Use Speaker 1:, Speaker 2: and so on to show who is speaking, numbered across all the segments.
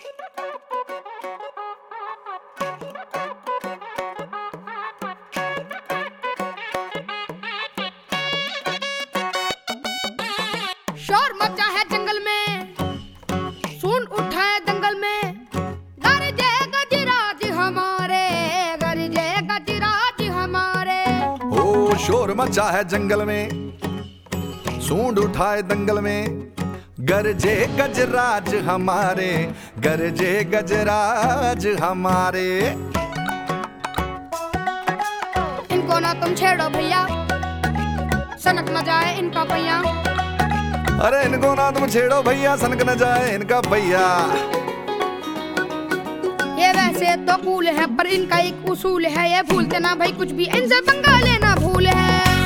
Speaker 1: शोर मचा है जंगल में, सुन उठा है दंगल में, गरजे गजराज हमारे, गरजे गजराज हमारे।
Speaker 2: ओ शोर मचा है जंगल में, सूंड उठाए दंगल में, गरजे गजराज हमारे, गरजे गजराज हमारे।
Speaker 1: इनको ना तुम छेड़ो भैया, सनक न जाए इनका पहिया।
Speaker 2: अरे इनको ना तुम छेड़ो भैया, सनक न जाए इनका भैया।
Speaker 1: ये वैसे तो कूल है पर इनका एक उसूल है, ये भूलते ना भाई कुछ भी, इनसे पंगा लेना भूल है।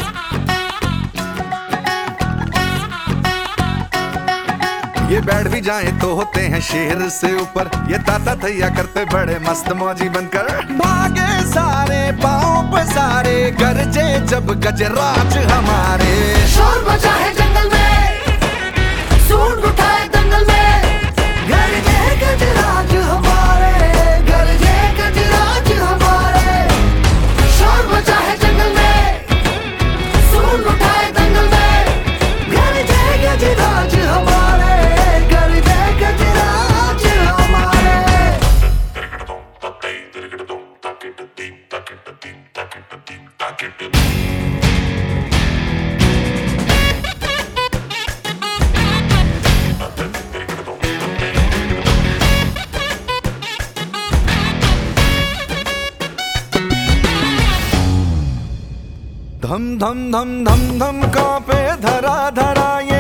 Speaker 2: ये बैठ भी जाए तो होते हैं शेर से ऊपर, ये ताता थैया करते बड़े मस्त मौजी बनकर। भागे सारे पाँव पे सारे, गरजे जब गजराज हमारे।
Speaker 1: शोर मचा है जंगल में, सूंड उठाए दंगल में, गरजे गजराज हमारे, गरजे गजराज हमारे। शोर मचा है जंगल में, सूंड उठाए दंगल में, गरजे गजराज हमारे, गरजे गजराज हमारे।
Speaker 2: धम धम धम धम धम कांपे धरा धरा ये,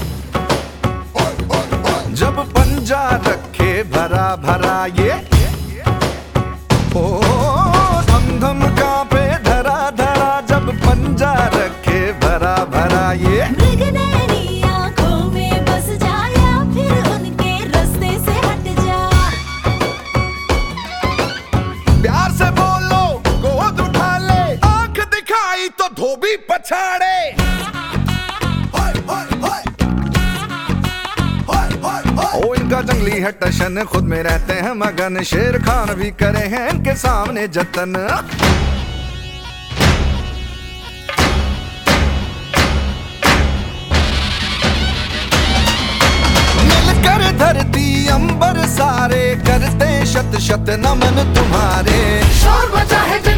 Speaker 2: जब पंजा रखे भरा भरा ये। ओ धम धम कांपे धरा धरा, जब पंजा रखे भरा भरा ये।
Speaker 3: मृगनयनी आंखों में बस जा, या फिर उनके रास्ते से हट जा।
Speaker 2: प्यार से बोलो गोद उठा ले, आंख दिखाई तो धोबी पछाड़े। ओ इनका जंगली है टशन, खुद में रहते हैं मगन, शेर खान भी करे हैं इनके सामने जतन। मिलकर धरती अंबर सारे, करते शत शत नमन तुम्हारे।
Speaker 1: शोर मचा है